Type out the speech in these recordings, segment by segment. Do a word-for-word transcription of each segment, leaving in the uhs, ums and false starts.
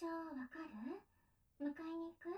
所わかる？迎えに行く？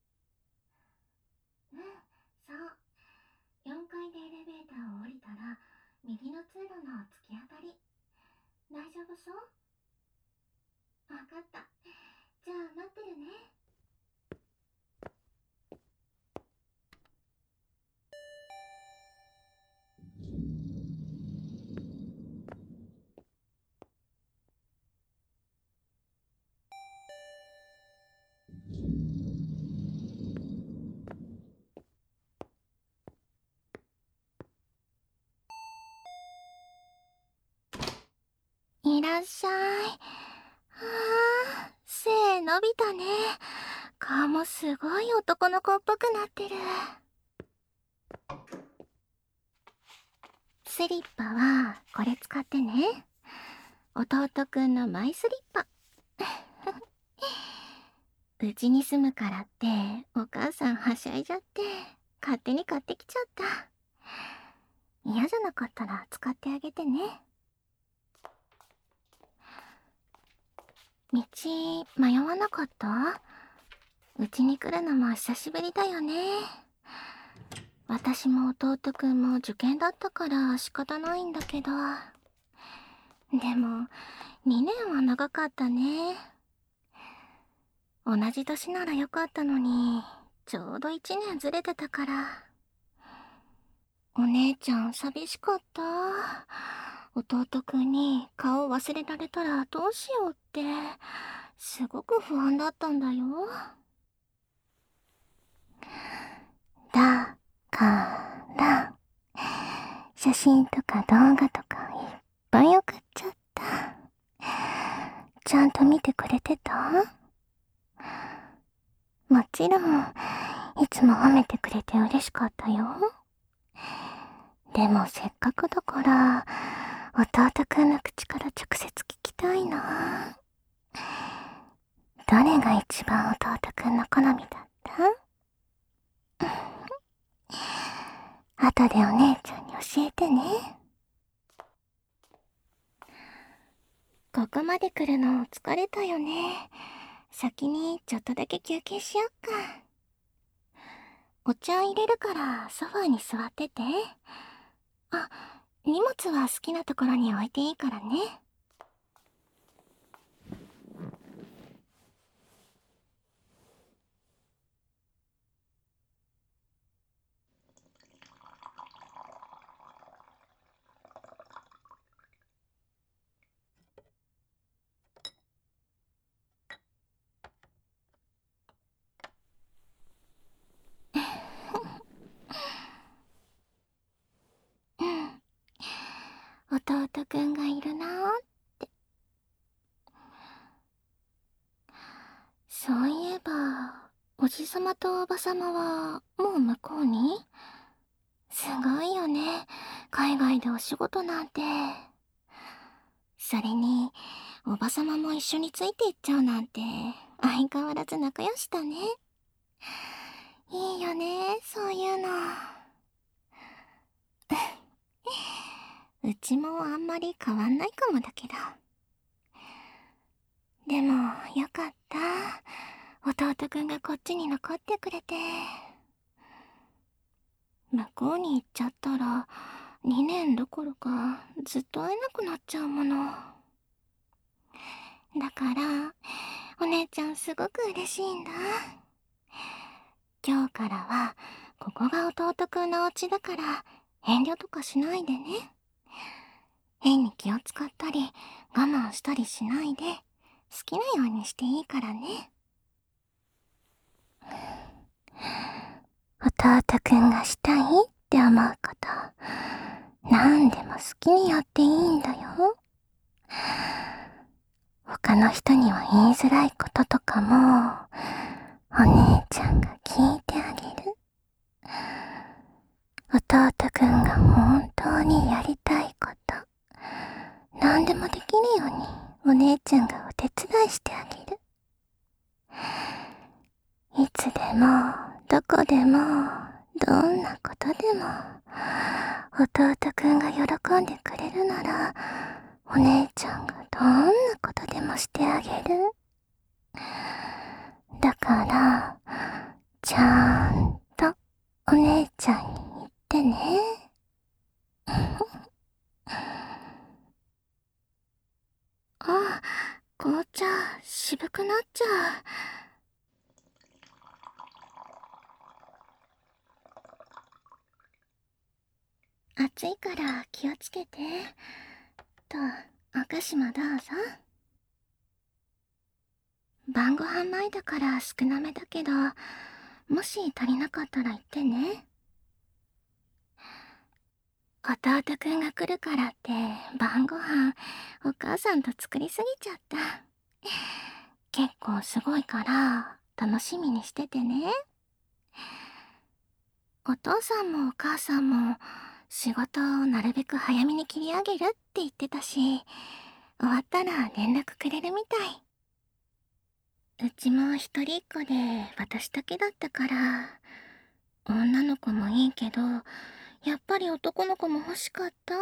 うん、そう。よんかいでエレベーターを降りたら、右の通路の突き当たり。大丈夫そう？わかった。じゃあ待ってるね。いらっしゃい。はあ、背伸びたね。顔もすごい男の子っぽくなってる。スリッパはこれ使ってね。弟くんのマイスリッパ。うちに住むからってお母さんはしゃいじゃって勝手に買ってきちゃった。嫌じゃなかったら使ってあげてね。道迷わなかった？うちに来るのも久しぶりだよね。私も弟くんも受験だったから仕方ないんだけど。でもにねんは長かったね。同じ年ならよかったのに、ちょうどいちねんずれてたから。お姉ちゃん寂しかった。弟くんに顔忘れられたらどうしようって、すごく不安だったんだよ。だから、写真とか動画とかいっぱい送っちゃった。ちゃんと見てくれてた？もちろん、いつも褒めてくれて嬉しかったよ。でもせっかくだから、弟くんの口から直接聞きたいな。どれが一番弟くんの好みだった？後でお姉ちゃんに教えてね。ここまで来るの疲れたよね。先にちょっとだけ休憩しよっか。お茶入れるからソファーに座ってて。あ、荷物は好きなところに置いていいからね。うん。弟くんがいるなーって。そういえば、おじさまとおばさまはもう向こうに？すごいよね、海外でお仕事なんて。それに、おばさまも一緒についていっちゃうなんて、相変わらず仲良しだね。いいよね、そういうの。うちもあんまり変わんないかもだけど。でも、よかった。弟くんがこっちに残ってくれて。向こうに行っちゃったら、にねんどころかずっと会えなくなっちゃうもの。だから、お姉ちゃんすごく嬉しいんだ。今日からは、ここが弟くんのお家だから、遠慮とかしないでね。変に気を使ったり、我慢したりしないで、好きなようにしていいからね。弟くんがしたいって思うこと、何でも好きにやっていいんだよ。他の人には言いづらいこととかも、お姉ちゃんが聞いてあげる。弟くんが本当にやりたいこと、何でもできるようにお姉ちゃんがお手伝いしてあげる。いつでも、どこでも、どんなことでも、弟くんが喜んでくれるなら、お姉ちゃんがどんなことでもしてあげる。 だから、ちゃんとお姉ちゃんに言ってね。あ、紅茶、渋くなっちゃう。暑いから気をつけて。と、お菓子もどうぞ。晩ご飯前だから少なめだけど、もし足りなかったら言ってね。弟くんが来るからって晩ご飯お母さんと作りすぎちゃった。結構すごいから楽しみにしててね。お父さんもお母さんも仕事をなるべく早めに切り上げるって言ってたし、終わったら連絡くれるみたい。うちも一人っ子で私だけだったから、女の子もいいけどやっぱり男の子も欲しかったって。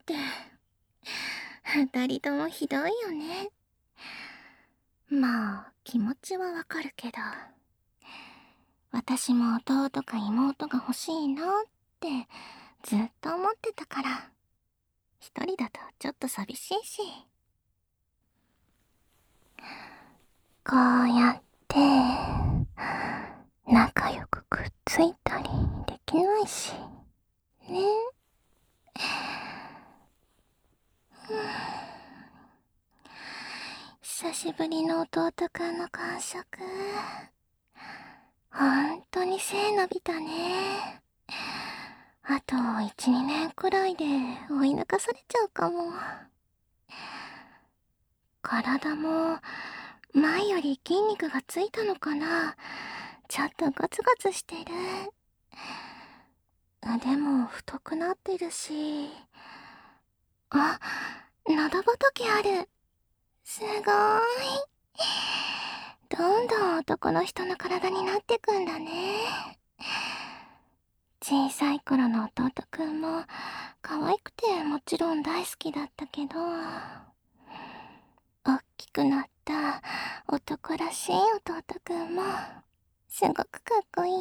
二人ともひどいよね。まあ気持ちはわかるけど、私も弟か妹が欲しいなってずっと思ってたから。一人だとちょっと寂しいし。こうやって仲良くくっついたりできないしね。久しぶりの弟くんの感触、ほんとに背伸びたね。あといち、にねんくらいで追い抜かされちゃうかも。体も前より筋肉がついたのかな。ちょっとゴツゴツしてる。腕も太くなってるし、あ、喉仏ある。すごーい。どんどん男の人の体になってくんだね。小さい頃の弟くんも可愛くてもちろん大好きだったけど、大きくなった男らしい弟くんもすごくかっこいいよ。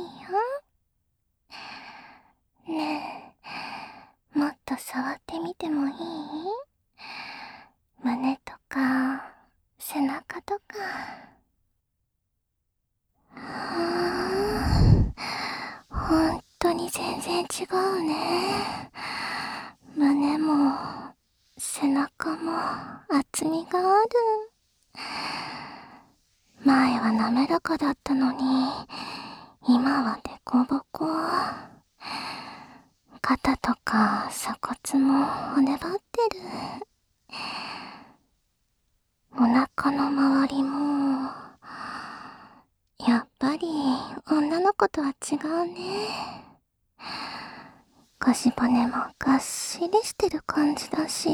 ねえ、もっと触ってみてもいい？胸とか背中とか。はぁ、ほんとに全然違うね。胸も背中も厚みがある。前は滑らかだったのに、今はデコボコ。肩とか鎖骨も骨張ってる。お腹の周りも、やっぱり女の子とは違うね。腰骨もがっしりしてる感じだし、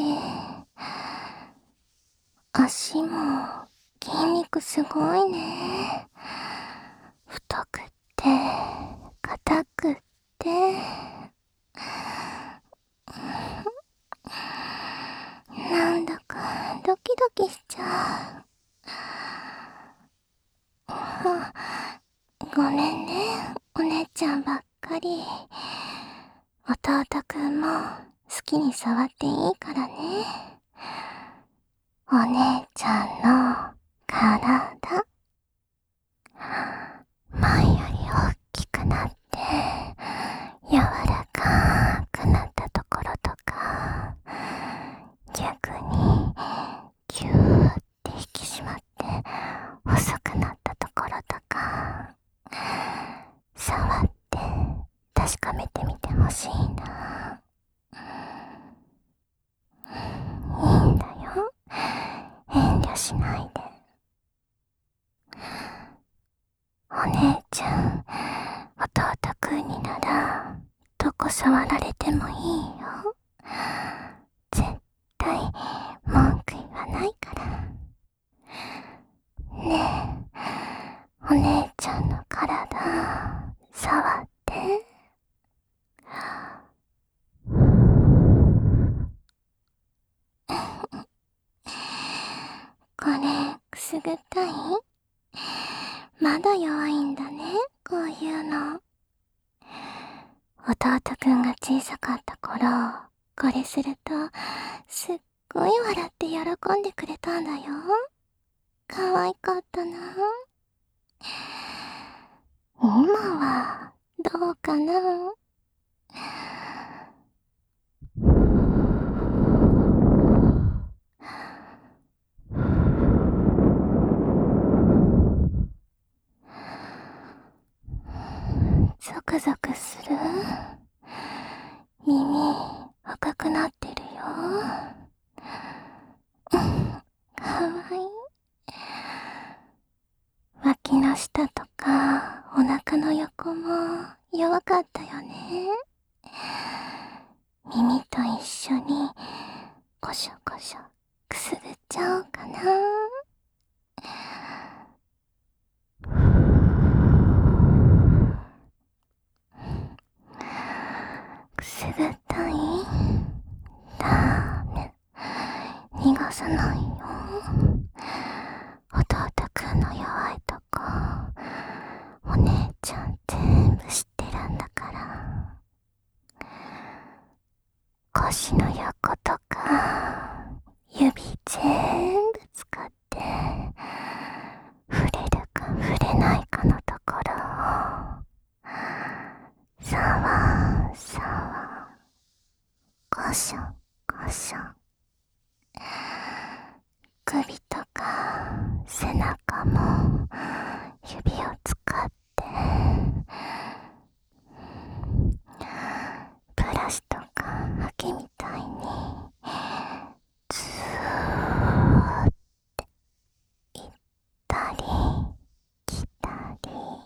足も筋肉すごいね。太くって硬くって、なんだかドキドキしちゃう。ごめんね、お姉ちゃんばっかり。弟くんも好きに触っていいからね。お姉ちゃんの体、前より大きくなって柔らかくなったところとか、逆にギューって引き締まって細くなったところとか、触って確かめてみてほしいな。いいんだよ、遠慮しないで。お姉ちゃん、弟くんにならどこ触られてもいいよ。絶対文句言わないから。ねえ、お姉ちゃんの体触って。これくすぐったい？ 弟くんが小さかった頃、これするとすっごい笑って喜んでくれたんだよ。可愛かったな。今はどうかな。ゾクゾクする？耳赤くなってるよ。かわいい。脇の下とかお腹の横も弱かったよね。耳と一緒にコショコショくすぐっちゃおうかな。くすぐったい？ダメ。逃がさないよ。弟くんの弱いとこ、お姉ちゃん全部知ってるんだから。腰の横とか、指全部使って、触れるか触れないかのところを、さわさわ、ゴショゴショ。首とか背中も指を使ってブラシとかハケみたいにずーって行ったり来たり、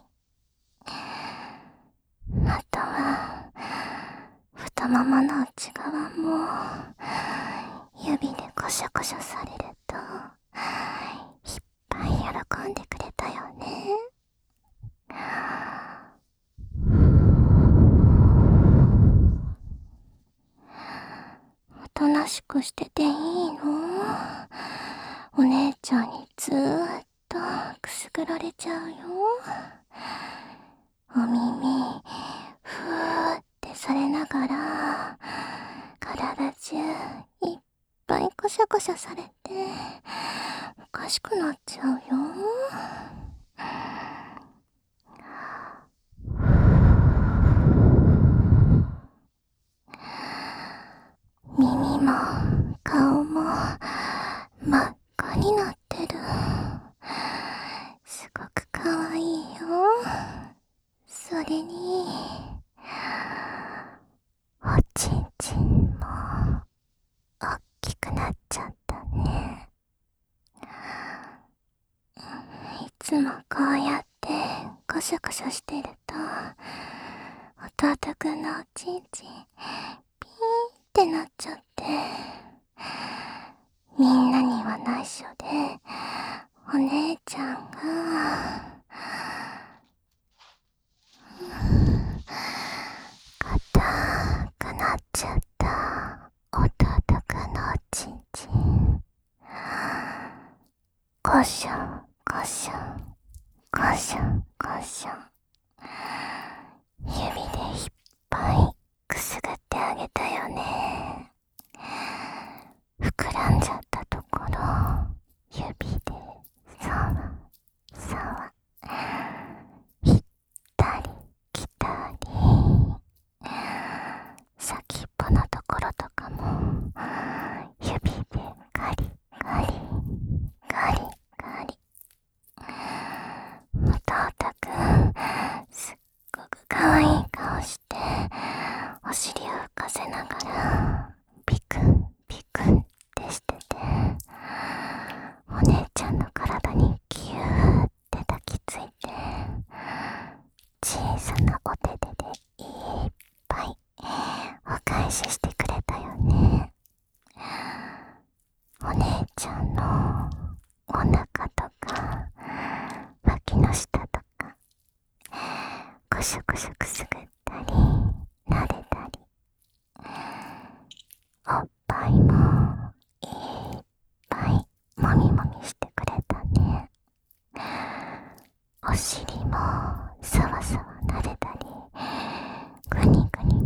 あとは太ももの内側も指でコショコショされるといっぱい喜んでくれたよね。おとなしくしてていいの？お姉ちゃんにずーっとくすぐられちゃうよ。お耳ふーってされながら体中いっぱいコシャコシャされておかしくなっちゃうよ。耳も顔も真っ赤になってる。すごくかわいいよ。それにおちんちんもおっきくなっちゃったね。いつもこうやってコシャコシャしてると弟くんのおちんちんピーってなっちゃって、みんなには内緒でお姉ちゃんが硬くなっちゃった弟くんのおちんちん、コショコショコショコショ指でいっぱいくすぐってあげたよね。膨らんじゃったところ指でさわさわ行ったり来たり、先っぽのところとかも指でガリガリガリガリ。弟くんすっごくかわいい顔してお尻を浮かせながらピクンピクンってしてて、お姉ちゃんの体にギューって抱きついて小さなお手手でいっぱいお返ししてくれたよね。お姉ちゃんのお腹とか脇の下とかコショコショくすぐったり撫でたり、おっぱいもいっぱいもみもみしてくれたね。お尻もさわさわ撫でたりグニグニ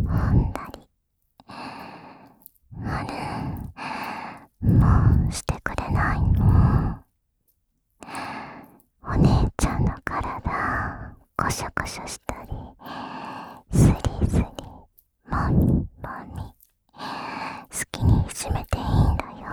こしょしたり、スリスリ、もみもみ、好きにいじめていいんだよ。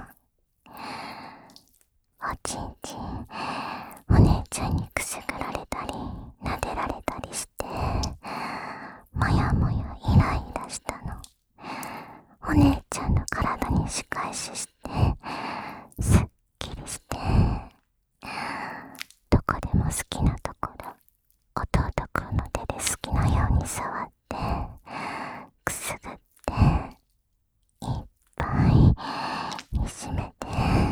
おちんちん、お姉ちゃんにくすぐられたり、撫でられたりして、もやもやイライラしたの。お姉ちゃんの体に仕返しして、すっきりして、どこでも好きなところ、弟くんの手で好きなように触って、くすぐって、いっぱいいじめて。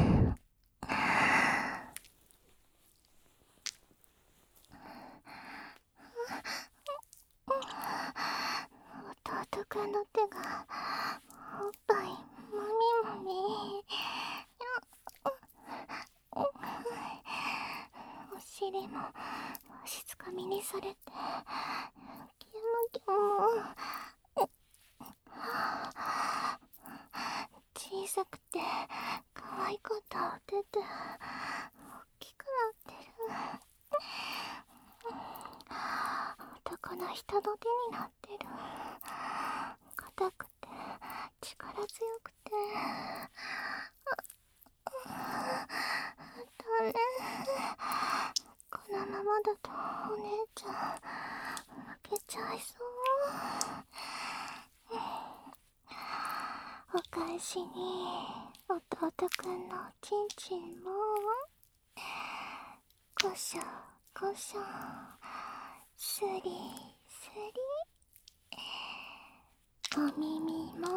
弟くんの手がおっぱいもみもみ、お尻もわしづかみにされて、キュムキュム。小さくて可愛かったお手で大きくなってる。男の人の手になってる。硬くて力強くて、ダメ。このままだとお姉ちゃん負けちゃいそう。お返しに弟くんのおちんちんもこしょこしょ、すりすり、お耳も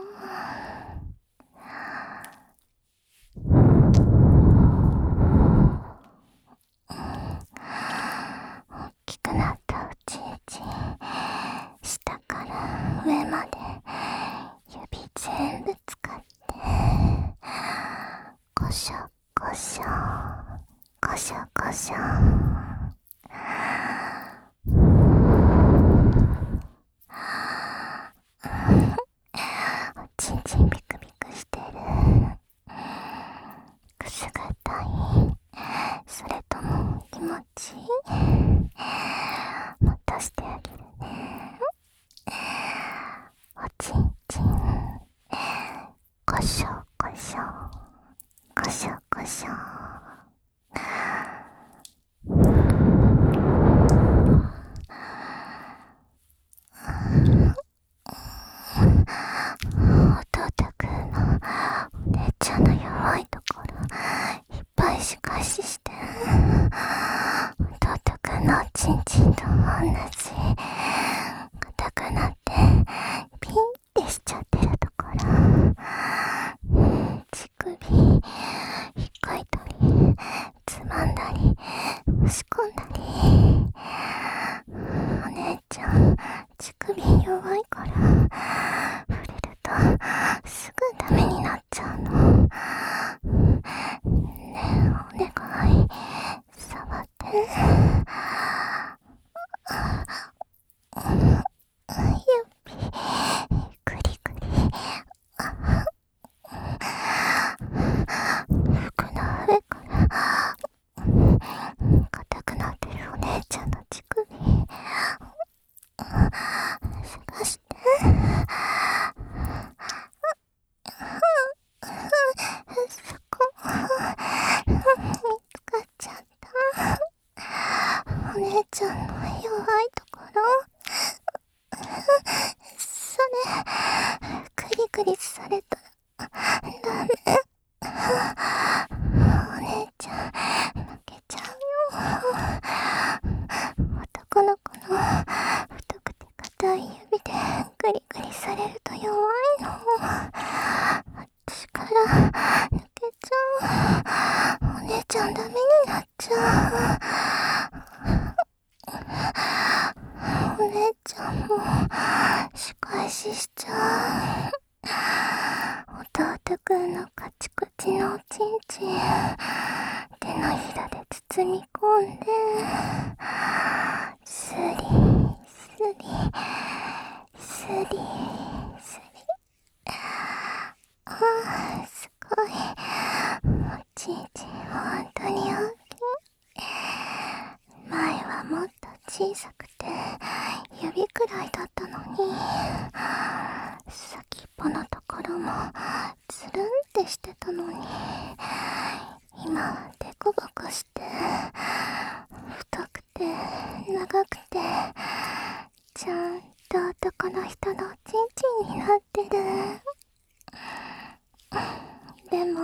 大きくなったおちんちん、下から上まで指全部使ってこしょこしょこしょこしょ、おちんちんビクビクしてる。くすぐったい、それとも気持ちいい？もたしてあげるね。おちんちん、こしょこしょこしょこしょ。弟くんのお姉ちゃんの弱いところいっぱい仕返しして、弟くんのおちんちんと同じ硬くなってピンってしちゃってるところ、乳首引っかいたりつまんだり押し込んだり。お姉ちゃん乳首弱いから触れるとすぐダメになっちゃうの。ねえ、お願い触って。指グリグリ、服の上から硬くなってるお姉ちゃんの乳首探して。そこ見つかっちゃった。お姉ちゃんの弱いところ、それグリグリされたらダメ。お姉ちゃん負けちゃうよ。男の子の太くて硬い指でグリグリされると弱いの。私から抜けちゃう。お姉ちゃんダメになっちゃう。お姉ちゃんも仕返ししちゃう。弟くんのカチコチのおちんちん手のひらで包み込んで、スリスリスリスリ、ああすごい、おちんちんほんとに大きい。前はもっと小さくて指くらいだったのに、先っぽのところもつるんってしてたのに、今はデコボコして太くて長くて、ちゃんと男の人のチンチンになってる。でも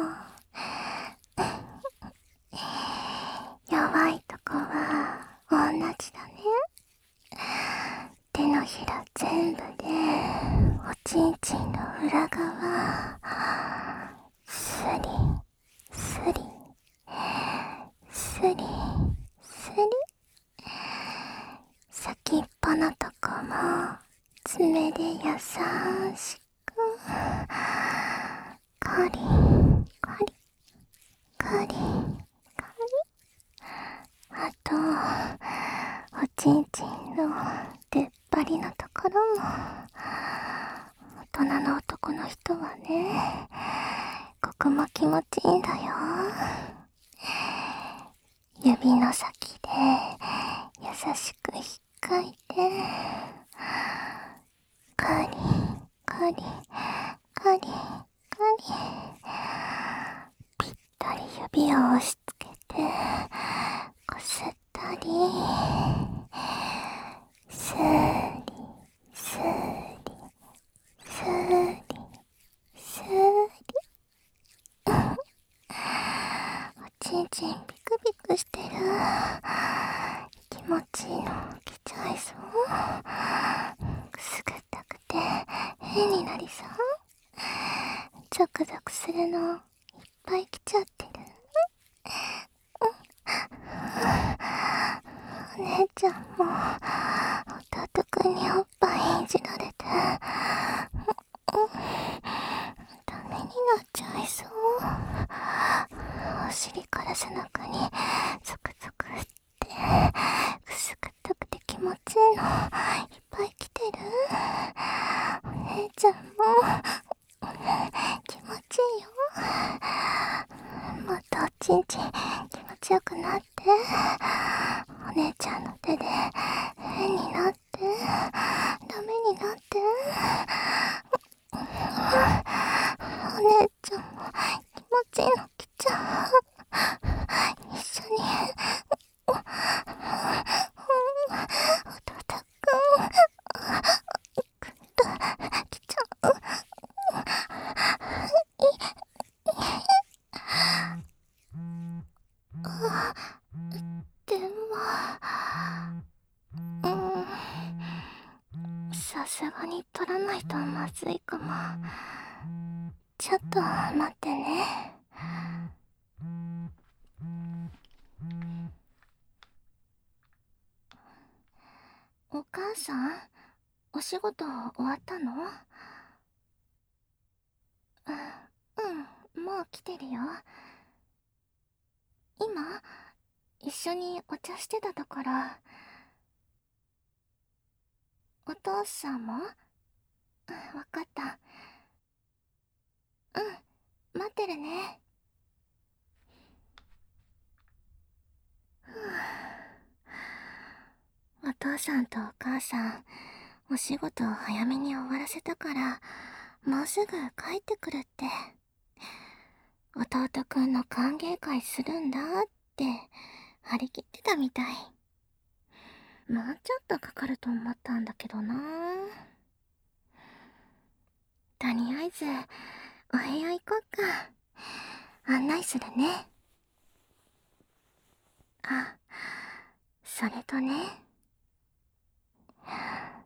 弱いとこは同じだね。手のひら全部でおちんちんの裏側スリスリスリスリ、先っぽのとこも爪で優しくカリカリカリカリ、あとおちんちんの出っ張りのところも、大人の男の人はね、ここも気持ちいいんだよ。指の先で優しく引っかいて、カリカリカリカリ、ぴったり指を押し付けてこすったり、スーリスーリスーリスーリおちんちんビクビクしてる。気持ちいいの来ちゃいそう。くすぐったくて変になりそう。ゾクゾクするのいっぱい来ちゃってる。お姉ちゃんも弟くんにおっぱいいじられてダメになっちゃいそう。お尻から背中にゾクゾクってくすぐったくて気持ちいいのいっぱい来てる。お姉ちゃんも気持ちいいよ。もっとおちんちん気持ちよくなって、お姉ちゃんの手で変になってダメになって、お姉ちゃんも気持ちいいの来ちゃう。一緒に弟くん来ちゃう。電話、うーん、さすがに取らないとまずいかも。ちょっと待ってね。お母さん、お仕事終わったの？うん、うん、もう来てるよ。今一緒にお茶してたところ。お父さんも？うん、わかった。うん、待ってるね。お父さんとお母さん、お仕事を早めに終わらせたから、もうすぐ帰ってくるって。弟くんの歓迎会するんだって張り切ってたみたい。もうちょっとかかると思ったんだけどな。とりあえずお部屋行こっか。案内するね。あ、それとね、